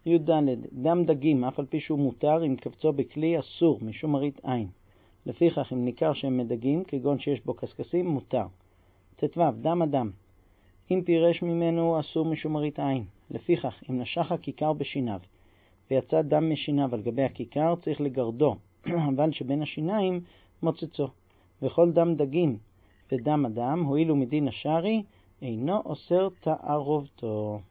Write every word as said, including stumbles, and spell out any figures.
י"ד דם דגים, אף על פי שהוא מותר, אם קבצו בכלי אסור, משום מראית עין. לפיכך, אם ניכר שהם מדגים, כגון שיש בו קשקשים, מותר. ט"ו דם אדם, אם פירש ממנו אסור משום מראית עין. לפיכך, אם נשך הכיכר בשיניו, ויצא דם משיניו על גבי הכיכר, צריך לגרדו, אבל שבין השיניים מוצצו. וכל דם דגים ודם אדם, הואילו מדין השרי, אינו אוסר תערובתו.